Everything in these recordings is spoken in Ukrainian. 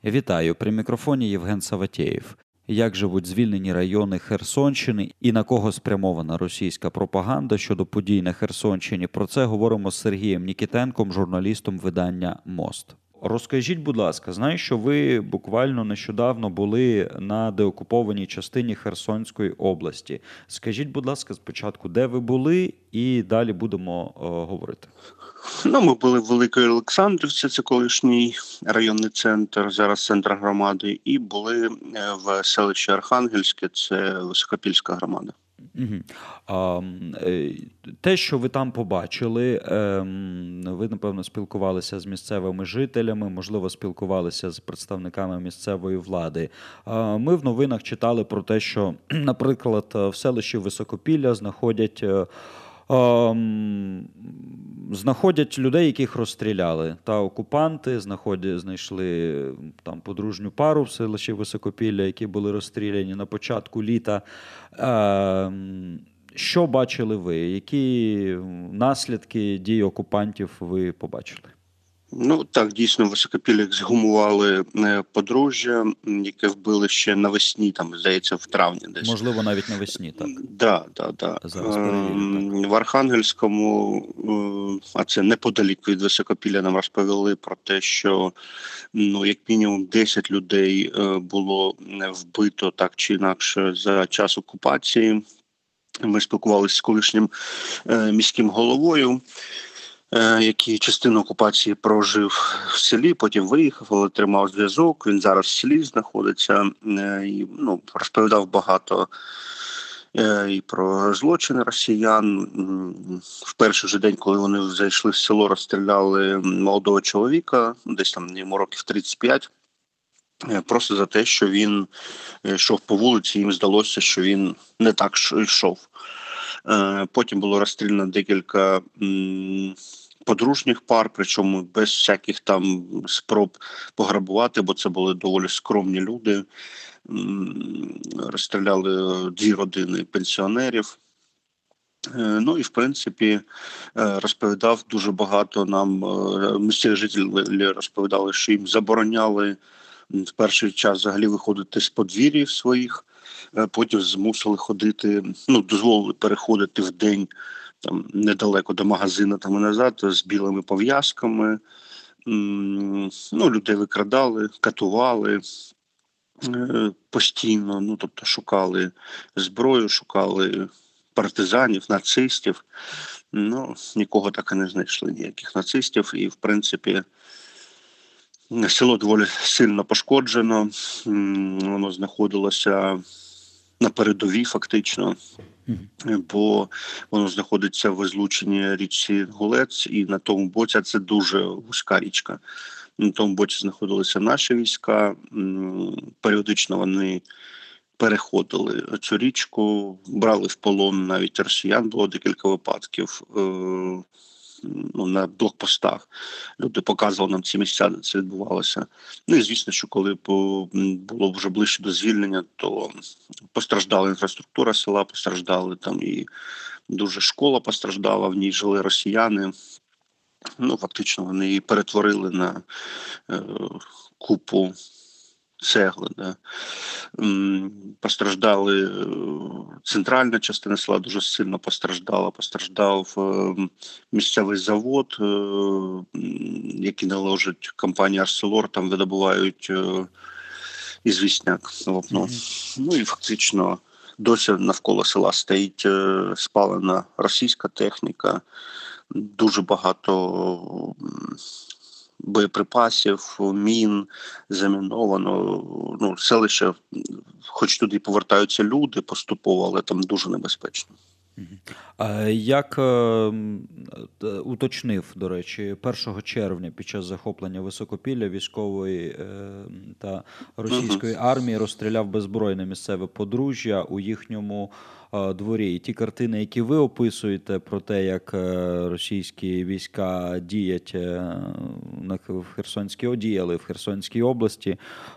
Вітаю, при мікрофоні Євген Саватєєв. Як живуть звільнені райони Херсонщини і на кого спрямована російська пропаганда щодо подій на Херсонщині? Про це говоримо з Сергієм Нікітенком, журналістом видання «Мост». Розкажіть, будь ласка, знаю, що ви буквально нещодавно були на деокупованій частині Херсонської області. Скажіть, будь ласка, спочатку, де ви були, і далі будемо говорити. Ми були в Великій Олександрівці, це колишній районний центр, зараз центр громади, і були в селищі Архангельське, це Високопільська громада. Те, що ви там побачили, ви, напевно, спілкувалися з місцевими жителями, можливо, спілкувалися з представниками місцевої влади. Ми в новинах читали про те, що, наприклад, в селищі Високопілля знаходять людей, яких розстріляли. Та окупанти знайшли там подружню пару в селищі Високопілля, які були розстріляні на початку літа. Що бачили ви? Які наслідки дій окупантів ви побачили? Так, дійсно, в Високопіллях згумували подружжя, яке вбили ще навесні, там, здається, в травні десь. Можливо, навіть навесні, так? Да. Зараз перевірю, так. В Архангельському, а це неподалік від Високопілля, нам розповіли про те, що як мінімум 10 людей було вбито так чи інакше за час окупації. Ми спілкувалися з колишнім міським головою, який частину окупації прожив в селі, потім виїхав, але тримав зв'язок. Він зараз в селі знаходиться і розповідав багато і про злочини росіян. В перший же день, коли вони зайшли в село, розстріляли молодого чоловіка, десь там йому років 35, просто за те, що він йшов по вулиці, їм здалося, що він не так йшов. Потім було розстріляно декілька подружніх пар, причому без всяких там спроб пограбувати, бо це були доволі скромні люди. Розстріляли 2 родини пенсіонерів. І, в принципі, розповідав дуже багато нам, місцеві жителі розповідали, що їм забороняли в перший час взагалі виходити з подвір'їв своїх, потім змусили ходити, дозволили переходити вдень там недалеко до магазину там і назад з білими пов'язками. Людей викрадали, катували постійно, тобто шукали зброю, шукали партизанів, нацистів. Нікого так і не знайшли, ніяких нацистів. І, в принципі, село доволі сильно пошкоджено. Воно знаходилося на передовій фактично, бо воно знаходиться в злученні річці Гулець, і на тому боці, це дуже вузька річка, на тому боці знаходилися наші війська, періодично вони переходили цю річку, брали в полон навіть росіян, було декілька випадків на блокпостах. Люди показували нам ці місця, де це відбувалося. І звісно, що коли було вже ближче до звільнення, то постраждала інфраструктура села, постраждали там і дуже школа постраждала, в ній жили росіяни. Фактично вони її перетворили на купу цегли. Да. Постраждали центральна частина села, дуже сильно постраждав місцевий завод, який належить компанії Арселор, там видобувають ізвісняк. І фактично досі навколо села стоїть спалена російська техніка, дуже багато боєприпасів, мін заміновано. Селище, хоч туди повертаються люди поступово, але там дуже небезпечно. Як уточнив, до речі, 1 червня під час захоплення Високопілля військової та російської армії розстріляв беззбройне місцеве подружжя у їхньому дворі. І ті картини, які ви описуєте про те, як російські війська діють діяли в Херсонській області,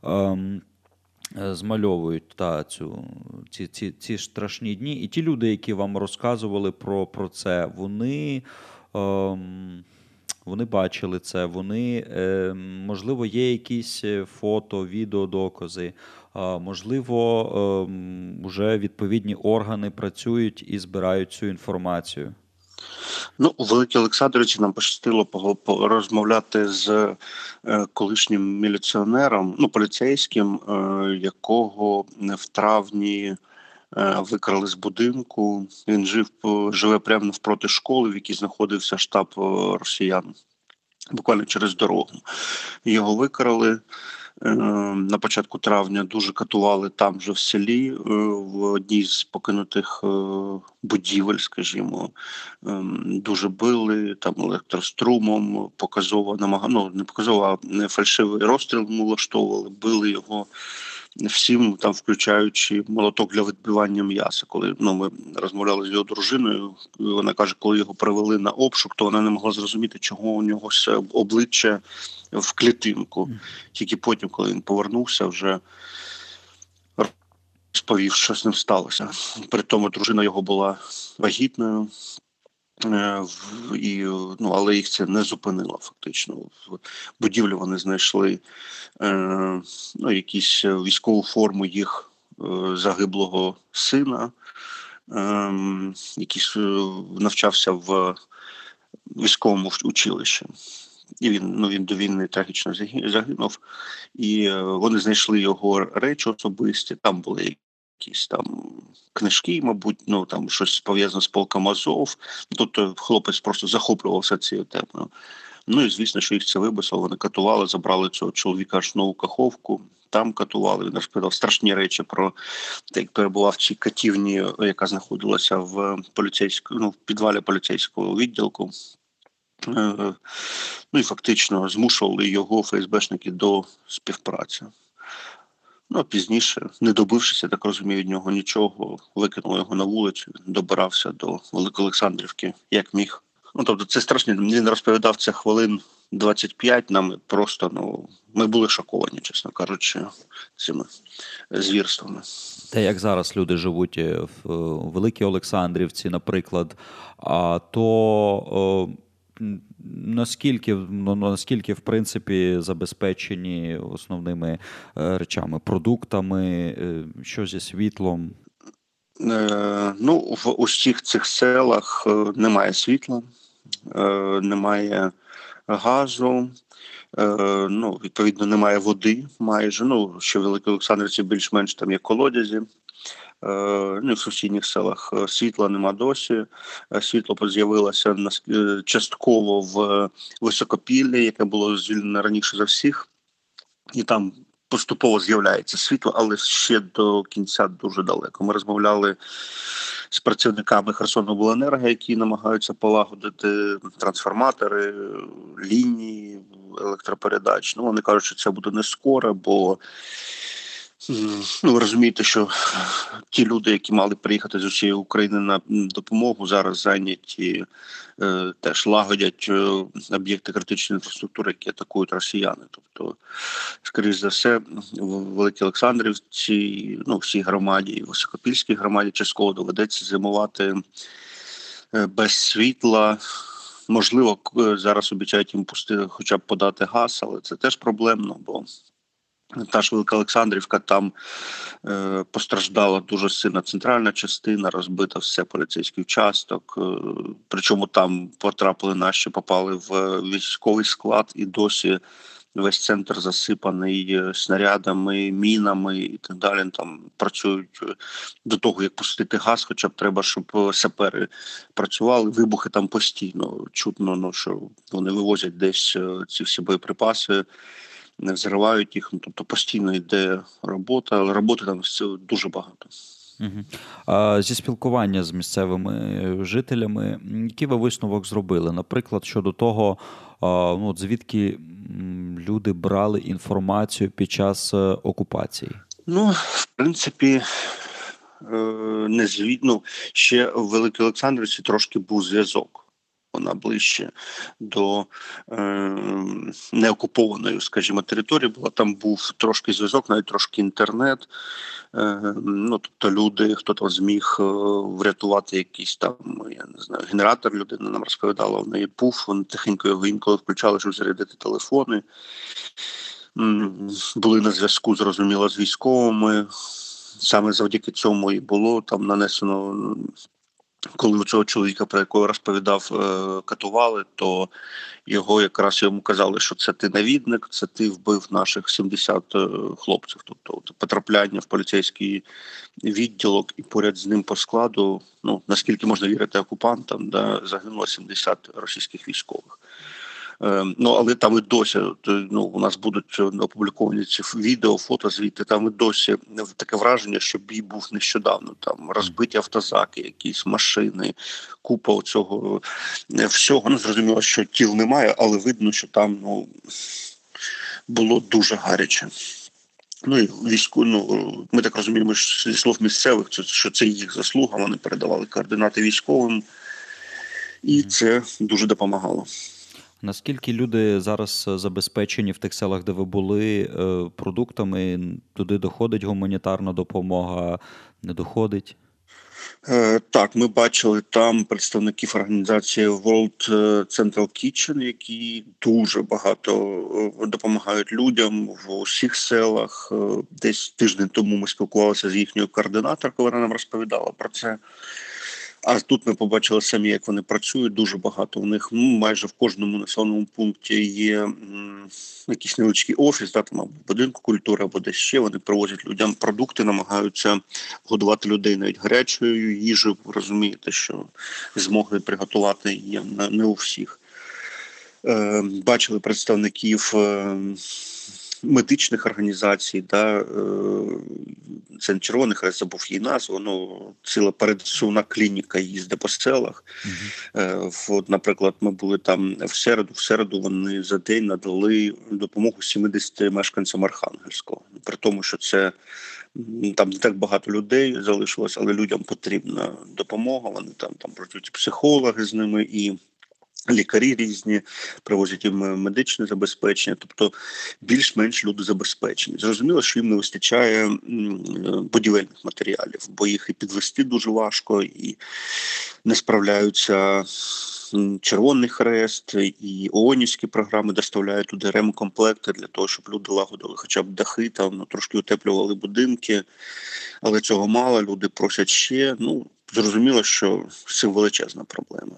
змальовують ці страшні дні. І ті люди, які вам розказували про це, вони Вони бачили це, вони, можливо, є якісь фото, відеодокази, можливо, вже відповідні органи працюють і збирають цю інформацію. Ну, у Великій Олександрівці нам пощастило розмовляти з колишнім міліціонером, ну, поліцейським, якого в травні викрали з будинку. Він живе прямо навпроти школи, в якій знаходився штаб росіян, буквально через дорогу. Його викрали. На початку травня дуже катували там же в селі, в одній з покинутих будівель, скажімо. Дуже били там електрострумом, показово не показово, а фальшивий розстріл влаштовували, били його всім, там, включаючи молоток для відбивання м'яса. Коли ми розмовляли з його дружиною, вона каже, коли його привели на обшук, то вона не могла зрозуміти, чого у нього обличчя в клітинку. Тільки потім, коли він повернувся, вже розповів, що з ним сталося. При тому дружина його була вагітною, але їх це не зупинило фактично. В будівлі вони знайшли якісь військову форму їх загиблого сина, який навчався в військовому училищі. І він до війни трагічно загинув. І вони знайшли його речі особисті, там були якісь там книжки, мабуть, там щось пов'язане з полком Азов. Тобто хлопець просто захоплювався цією темою. І звісно, що їх це вибисало, вони катували, забрали цього чоловіка аж в Нову Каховку, там катували, він розповідав страшні речі про те, як перебував в цій катівні, яка знаходилася в підвалі поліцейського відділку. І фактично змушували його ФСБшники до співпраці. Пізніше, не добившися, так розумію, від нього нічого, викинули його на вулицю, добирався до Великоолександрівки, як міг. Тобто це страшно, він розповідав це хвилин 25, нам просто, ми були шоковані, чесно кажучи, цими звірствами. Те, як зараз люди живуть в Великій Олександрівці, наприклад, то наскільки, в принципі, забезпечені основними речами, продуктами, що зі світлом? В усіх цих селах немає світла, немає газу, відповідно, немає води майже. Ще в Великій Олександрівці більш-менш там є колодязі. В сусідніх селах світла нема досі. Світло з'явилося частково в Високопіллі, яке було звільнено раніше за всіх. І там поступово з'являється світло, але ще до кінця дуже далеко. Ми розмовляли з працівниками Херсонобленерго, які намагаються полагодити трансформатори, лінії електропередач. Вони кажуть, що це буде не скоро, бо ви розумієте, що ті люди, які мали приїхати з усієї України на допомогу, зараз зайняті, теж лагодять об'єкти критичної інфраструктури, які атакують росіяни. Тобто, скоріш за все, в Великій Олександрівці, всій громаді, і в Високопільській громаді частково доведеться зимувати без світла. Можливо, зараз обіцяють їм хоча б подати газ, але це теж проблемно, бо та ж Велика Олександрівка, там постраждала дуже сильно центральна частина, розбито все, поліцейський участок. Причому там попали в військовий склад, і досі весь центр засипаний снарядами, мінами і так далі. Там працюють до того, як пустити газ, хоча б треба, щоб сапери працювали. Вибухи там постійно. Чутно, що вони вивозять десь ці всі боєприпаси, не взривають їх, тобто постійно йде робота, але роботи там дуже багато. Зі спілкування з місцевими жителями, який ви висновок зробили? Наприклад, щодо того, звідки люди брали інформацію під час окупації? В принципі, ще в Великій Олександрівці трошки був зв'язок. вона ближче до неокупованої, скажімо, території була. Там був трошки зв'язок, навіть трошки інтернет. Тобто люди, хто там зміг врятувати якийсь там, я не знаю, генератор, людина нам розповідала, в неї пуф, вони тихенько його інколи включали, щоб зарядити телефони. Були на зв'язку, зрозуміло, з військовими. Саме завдяки цьому і було там нанесено, коли у цього чоловіка, про якого розповідав, катували, то йому казали, що це ти навідник, це ти вбив наших 70 хлопців. Тобто потрапляння в поліцейський відділок і поряд з ним по складу, наскільки можна вірити окупантам, загинуло 70 російських військових. Але там і досі, у нас будуть опубліковані ці відео, фото звідти, там і досі таке враження, що бій був нещодавно. Там розбиті автозаки, якісь машини, купа цього всього. Зрозуміло, що тіл немає, але видно, що там було дуже гаряче. Ми так розуміємо, що зі слов місцевих, що це їх заслуга, вони передавали координати військовим, і це дуже допомагало. Наскільки люди зараз забезпечені в тих селах, де ви були, продуктами? Туди доходить гуманітарна допомога, не доходить? Так, ми бачили там представників організації World Central Kitchen, які дуже багато допомагають людям в усіх селах. Десь тиждень тому ми спілкувалися з їхньою координаторкою, вона нам розповідала про це. А тут ми побачили самі, як вони працюють, дуже багато. У них майже в кожному населеному пункті є якийсь невеличкий офіс, там або будинку культури, або десь ще. Вони привозять людям продукти, намагаються годувати людей навіть гарячою їжею. Ви розумієте, що змоги приготувати є не у всіх. Бачили представників медичних організацій, це не Червоний Хрест, забув її назву, ціла передсувна клініка їздить по селах. Наприклад, ми були там в середу вони за день надали допомогу 70 мешканцям Архангельського. При тому, що це там не так багато людей залишилось, але людям потрібна допомога, вони там працюють психологи з ними і лікарі різні, привозять їм медичне забезпечення, тобто більш-менш люди забезпечені. Зрозуміло, що їм не вистачає будівельних матеріалів, бо їх і підвести дуже важко, і не справляються Червоний Хрест, і ООНівські програми доставляють туди ремкомплекти для того, щоб люди лагодили хоча б дахи, трошки утеплювали будинки, але цього мало, люди просять ще. Зрозуміло, що це величезна проблема.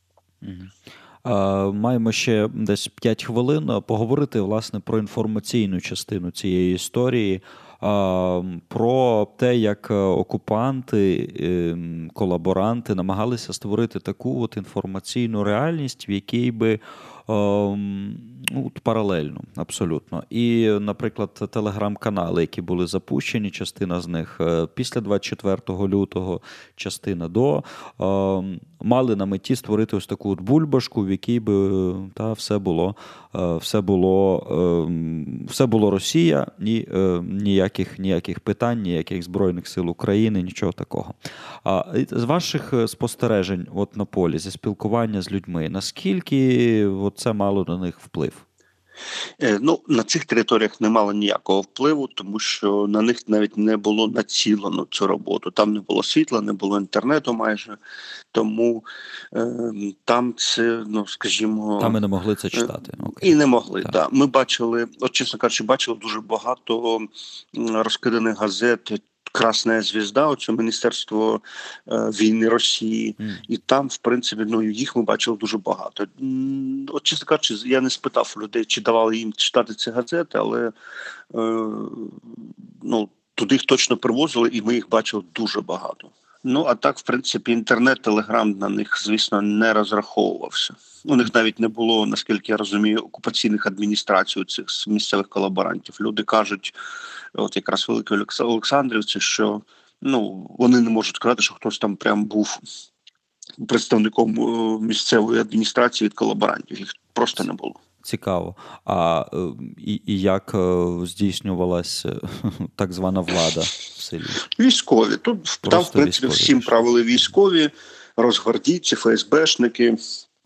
Маємо ще десь 5 хвилин поговорити, власне, про інформаційну частину цієї історії, про те, як окупанти, колаборанти намагалися створити таку інформаційну реальність, в якій би паралельно, абсолютно. І, наприклад, телеграм-канали, які були запущені, частина з них після 24 лютого, частина до, мали на меті створити ось таку бульбашку, в якій би все було Росія, ніяких питань, ніяких Збройних сил України, нічого такого. З ваших спостережень на полі, зі спілкування з людьми, наскільки це мало на них вплив? На цих територіях не мало ніякого впливу, тому що на них навіть не було націлено цю роботу. Там не було світла, не було інтернету майже, тому там це, скажімо... Там ми не могли це читати. І не могли, так. Ми бачили, чесно кажучи, дуже багато розкиданих газет, Красна Звізда, оце Міністерство війни Росії, і там, в принципі, їх ми бачили дуже багато. Чесно кажучи, я не спитав людей, чи давали їм читати ці газети, але туди їх точно привозили, і ми їх бачили дуже багато. А так, в принципі, інтернет, телеграм на них, звісно, не розраховувався. У них навіть не було, наскільки я розумію, окупаційних адміністрацій у цих місцевих колаборантів. Люди кажуть, якраз Великій Олександрівці, що вони не можуть сказати, що хтось там прям був представником місцевої адміністрації від колаборантів. Їх просто не було. Цікаво. І як здійснювалась так звана влада в селі? Військові. Там, в принципі, всім правили військові, розгвардійці, ФСБшники.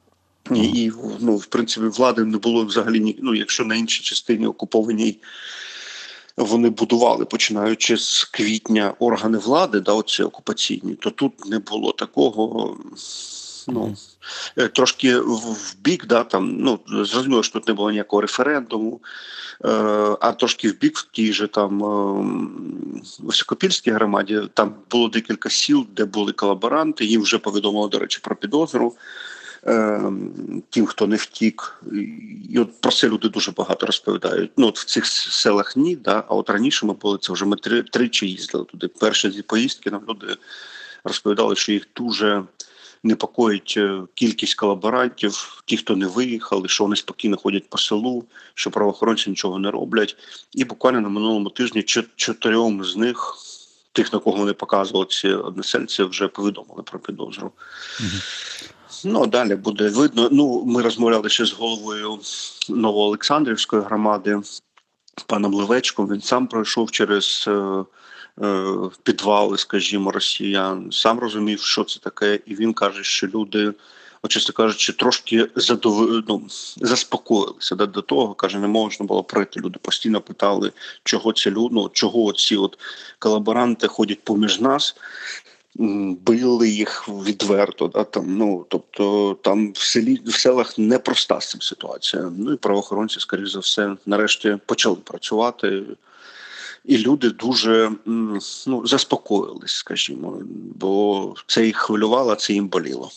І ну, в принципі, влади не було взагалі ну, якщо на іншій частині окупованій вони будували, починаючи з квітня, органи влади, оці окупаційні, то тут не було такого. Ну, трошки в бік, там, ну, зрозуміло, що тут не було ніякого референдуму, а трошки в бік в тій же там Високопільській громаді, там було декілька сіл, де були колаборанти, їм вже повідомили, до речі, про підозру. Тим, хто не втік. І от про це люди дуже багато розповідають. Ну, от в цих селах ні, а от раніше ми були, це вже ми тричі їздили туди. Перші дві поїздки нам люди розповідали, що їх дуже непокоїть кількість колаборантів, ті, хто не виїхали, що вони спокійно ходять по селу, що правоохоронці нічого не роблять. І буквально на минулому тижні 4 з них, тих, на кого вони показували, ці односельці, вже повідомили про підозру. Ну, далі буде видно. Ну, ми розмовляли ще з головою Новоолександрівської громади, паном Левечком. Він сам пройшов через підвали, скажімо, росіян, сам розумів, що це таке, і він каже, що люди, чесно кажучи, трошки заспокоїлися до того, каже, не можна було пройти. Люди постійно питали, чого ці люди, чого ці колаборанти ходять поміж нас, били їх відверто, там, ну, тобто там в селах непроста з цим ситуація. Ну і правоохоронці, скоріш за все, нарешті почали працювати. І люди дуже заспокоїлись, скажімо, бо це їх хвилювало, це їм боліло.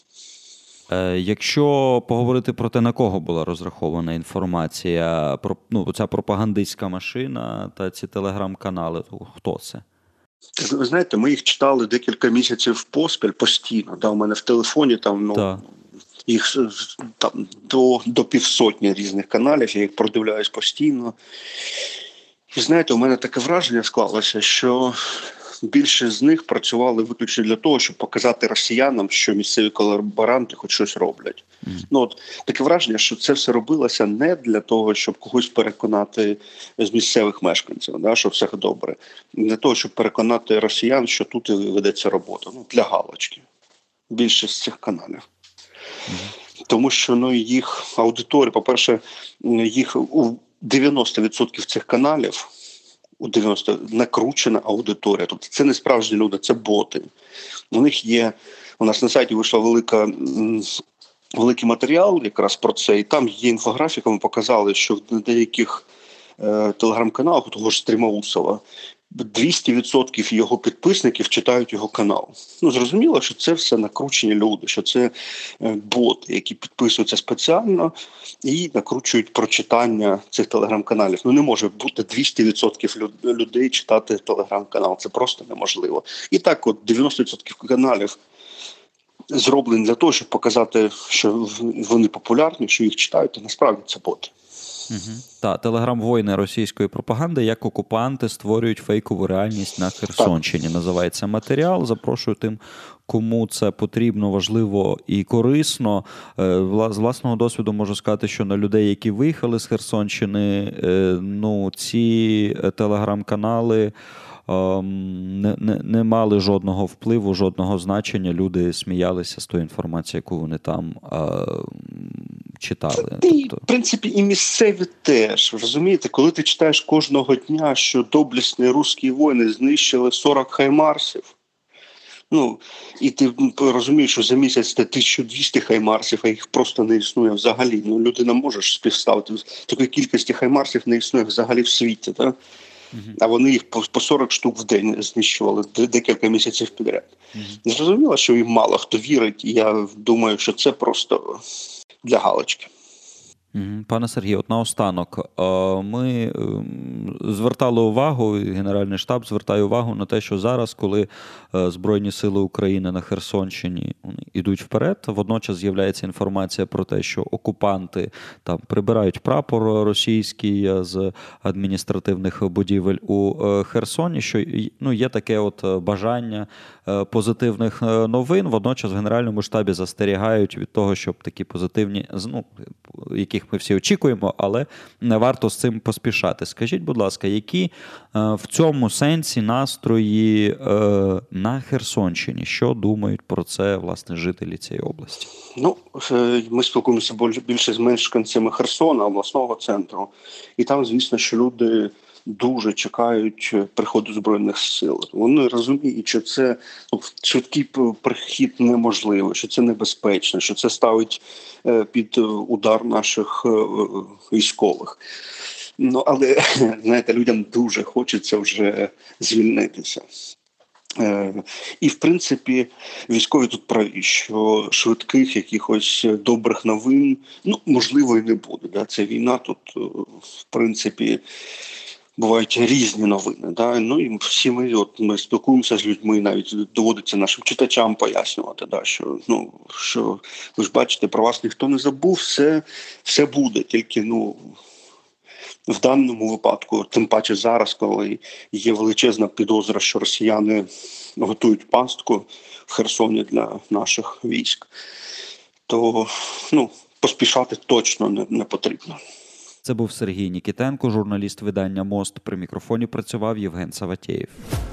Якщо поговорити про те, на кого була розрахована інформація, про ця пропагандистська машина та ці телеграм-канали, то хто це? Ви знаєте, ми їх читали декілька місяців поспіль постійно. У мене в телефоні там, їх там до 500 різних каналів, я їх продивляюсь постійно. І знаєте, у мене таке враження склалося, що більшість з них працювали виключно для того, щоб показати росіянам, що місцеві колаборанти хоч щось роблять. Таке враження, що це все робилося не для того, щоб когось переконати з місцевих мешканців, що все добре. Не для того, щоб переконати росіян, що тут ведеться робота. Для галочки. Більшість цих каналів. Тому що їх аудиторія, по-перше, їх у 90% цих каналів, у 90% накручена аудиторія. Тобто це не справжні люди, це боти. У нас на сайті вийшла великий матеріал якраз про це, і там є інфографіка, ми показали, що на деяких телеграм-каналах, у того ж Стрімаусова, 200% його підписників читають його канал. Зрозуміло, що це все накручені люди, що це боти, які підписуються спеціально і накручують прочитання цих телеграм-каналів. Не може бути 200% людей читати телеграм-канал. Це просто неможливо. І так 90% каналів зроблені для того, щоб показати, що вони популярні, що їх читають, а насправді це боти. Телеграм-воїни російської пропаганди, як окупанти створюють фейкову реальність на Херсонщині. Називається матеріал. Запрошую тим, кому це потрібно, важливо і корисно. З власного досвіду можу сказати, що на людей, які виїхали з Херсонщини, ці телеграм-канали не мали жодного впливу, жодного значення. Люди сміялися з тої інформації, яку вони там читали. В принципі, і місцеві теж. Розумієте, коли ти читаєш кожного дня, що доблесні русські воїни знищили 40 хаймарсів, і ти розумієш, що за місяць це 1200 хаймарсів, а їх просто не існує взагалі. Люди не можеш співставити. Такої кількості хаймарсів не існує взагалі в світі, так? А вони їх по 40 штук в день знищували декілька місяців підряд. Зрозуміло, що їм мало хто вірить, і я думаю, що це просто для галочки. Пане Сергію, наостанок, ми звертали увагу, Генеральний штаб звертає увагу на те, що зараз, коли Збройні сили України на Херсонщині йдуть вперед, водночас з'являється інформація про те, що окупанти там прибирають прапор російський з адміністративних будівель у Херсоні, що є таке бажання позитивних новин, водночас в Генеральному штабі застерігають від того, щоб такі позитивні, які яких ми всі очікуємо, але не варто з цим поспішати. Скажіть, будь ласка, які в цьому сенсі настрої на Херсонщині? Що думають про це, власне, жителі цієї області? Ну, ми спілкуємося більше з мешканцями Херсона, обласного центру, і там, звісно, що люди дуже чекають приходу Збройних сил. Вони розуміють, що це швидкий прихід неможливий, що це небезпечно, що це ставить під удар наших військових. Ну, але, знаєте, людям дуже хочеться вже звільнитися. І, в принципі, військові тут праві, що швидких якихось добрих новин, можливо, і не буде. Да? Це війна, тут, в принципі, бувають різні новини. Да? Ну, і всі ми спілкуємося з людьми, навіть доводиться нашим читачам пояснювати, да? що ви ж бачите, про вас ніхто не забув, все буде, тільки, в даному випадку, тим паче зараз, коли є величезна підозра, що росіяни готують пастку в Херсоні для наших військ, то поспішати точно не потрібно. Це був Сергій Нікітенко, журналіст видання «Мост». При мікрофоні працював Євген Саватєєв.